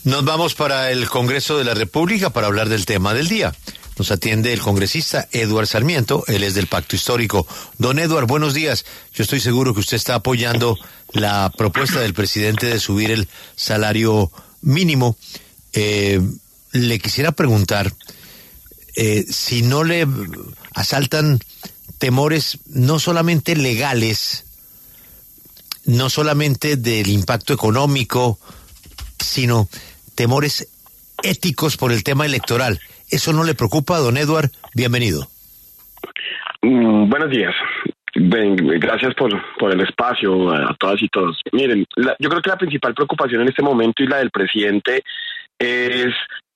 Nos vamos para el Congreso de la República para hablar del tema del día. Nos atiende el congresista Eduard Sarmiento, él es del Pacto Histórico. Don Eduard, buenos días. Yo estoy seguro que usted está apoyando la propuesta del presidente de subir el salario mínimo. Le quisiera preguntar si no le asaltan temores no solamente legales, no solamente del impacto económico, sino temores éticos por el tema electoral. ¿Eso no le preocupa, don Eduard? Bienvenido. Buenos días. Gracias por el espacio a todas y todos. Miren, yo creo que la principal preocupación en este momento y la del presidente es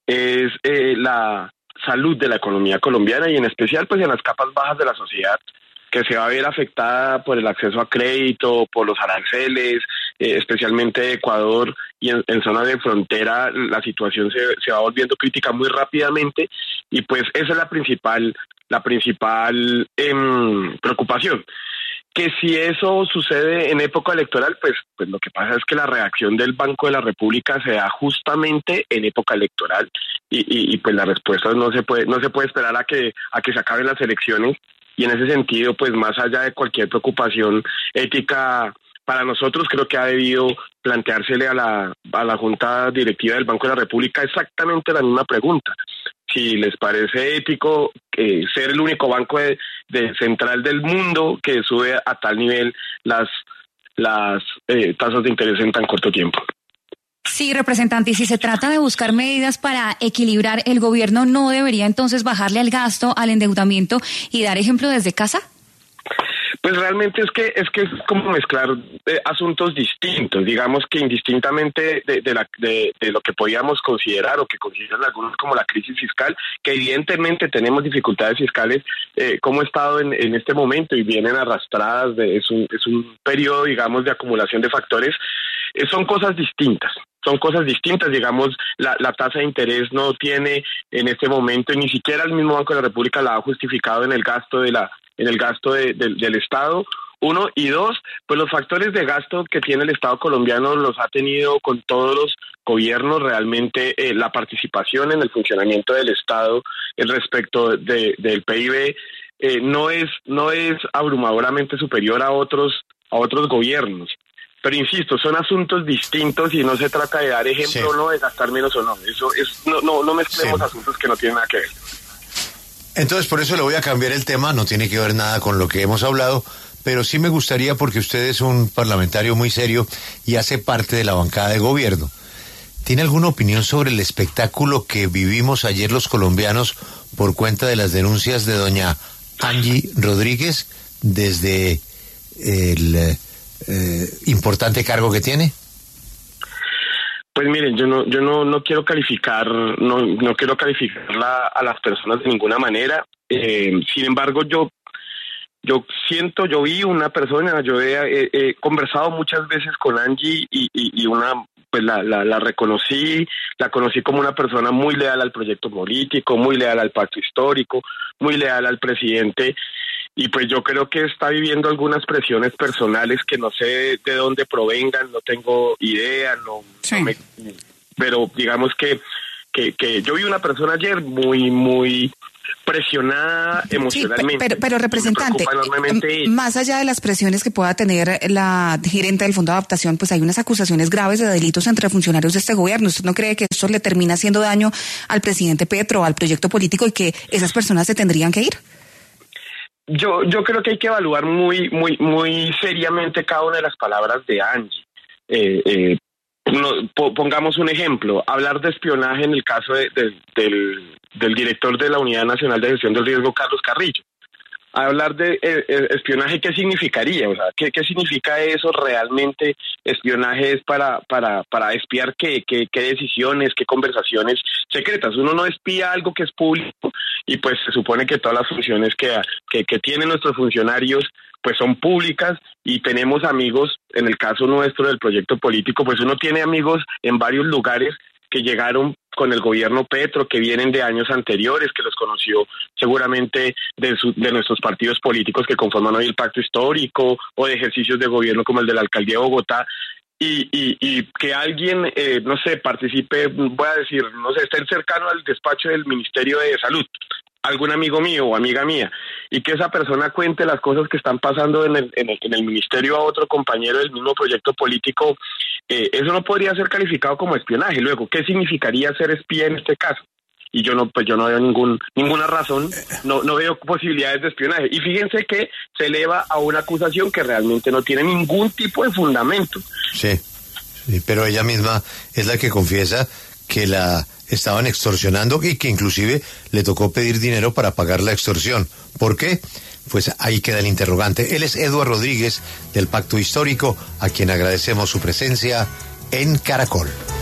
la salud de la economía colombiana y en especial pues en las capas bajas de la sociedad, que se va a ver afectada por el acceso a crédito, por los aranceles, especialmente Ecuador y en zonas de frontera la situación se va volviendo crítica muy rápidamente y pues esa es la principal preocupación. Que si eso sucede en época electoral, pues lo que pasa es que la reacción del Banco de la República se da justamente en época electoral y pues la respuesta no se puede esperar a que se acaben las elecciones. Y en ese sentido, pues más allá de cualquier preocupación ética para nosotros, creo que ha debido planteársele a la Junta Directiva del Banco de la República exactamente la misma pregunta. Si les parece ético ser el único banco de central del mundo que sube a tal nivel las tasas de interés en tan corto tiempo. Sí, representante, y si se trata de buscar medidas para equilibrar, ¿el gobierno no debería entonces bajarle al gasto, al endeudamiento y dar ejemplo desde casa? Pues realmente es que es como mezclar asuntos distintos, digamos que indistintamente de lo que podíamos considerar o que consideran algunos como la crisis fiscal, que evidentemente tenemos dificultades fiscales como Estado en este momento y vienen arrastradas, es un periodo, digamos, de acumulación de factores, son cosas distintas. Son cosas distintas, digamos, la tasa de interés no tiene en este momento, y ni siquiera el mismo Banco de la República la ha justificado en el gasto del Estado, uno, y dos, pues los factores de gasto que tiene el Estado colombiano los ha tenido con todos los gobiernos, realmente la participación en el funcionamiento del Estado respecto del PIB no es abrumadoramente superior a otros gobiernos. Pero insisto, son asuntos distintos y no se trata de dar ejemplo o no, de gastar menos o no. Eso es no mezclemos asuntos que no tienen nada que ver. Entonces, por eso le voy a cambiar el tema, no tiene que ver nada con lo que hemos hablado, pero sí me gustaría, porque usted es un parlamentario muy serio y hace parte de la bancada de gobierno. ¿Tiene alguna opinión sobre el espectáculo que vivimos ayer los colombianos por cuenta de las denuncias de doña Angie Rodríguez desde el importante cargo que tiene? Pues miren, yo no quiero calificar, no quiero calificarla a las personas de ninguna manera. Sin embargo, yo vi una persona, yo he conversado muchas veces con Angie y la reconocí como una persona muy leal al proyecto político, muy leal al pacto histórico, muy leal al presidente. Y pues yo creo que está viviendo algunas presiones personales que no sé de dónde provengan, no tengo idea, pero digamos que yo vi una persona ayer muy presionada emocionalmente. Sí, pero representante, más allá de las presiones que pueda tener la gerente del Fondo de Adaptación, pues hay unas acusaciones graves de delitos entre funcionarios de este gobierno. ¿Usted no cree que esto le termina haciendo daño al presidente Petro, al proyecto político, y que esas personas se tendrían que ir? Yo creo que hay que evaluar muy seriamente cada una de las palabras de Angie. Pongamos un ejemplo, hablar de espionaje en el caso del director de la Unidad Nacional de Gestión del Riesgo, Carlos Carrillo. Hablar de espionaje, ¿qué significaría? O sea, ¿qué significa eso realmente? Espionaje es para espiar qué decisiones, qué conversaciones secretas. Uno no espía algo que es público y pues se supone que todas las funciones que tienen nuestros funcionarios pues son públicas y tenemos amigos, en el caso nuestro del proyecto político, pues uno tiene amigos en varios lugares que llegaron con el gobierno Petro, que vienen de años anteriores, que los conoció seguramente de nuestros partidos políticos que conforman hoy el pacto histórico, o de ejercicios de gobierno como el de la alcaldía de Bogotá. y que alguien, no sé, participe, voy a decir, no sé, esté cercano al despacho del Ministerio de Salud, algún amigo mío o amiga mía, y que esa persona cuente las cosas que están pasando en el ministerio a otro compañero del mismo proyecto político, eso no podría ser calificado como espionaje. Luego, ¿qué significaría ser espía en este caso? Y yo no veo ninguna razón, no veo posibilidades de espionaje. Y fíjense que se eleva a una acusación que realmente no tiene ningún tipo de fundamento. Sí, pero ella misma es la que confiesa que la estaban extorsionando y que inclusive le tocó pedir dinero para pagar la extorsión. ¿Por qué? Pues ahí queda el interrogante. Él es Eduardo Rodríguez del Pacto Histórico, a quien agradecemos su presencia en Caracol.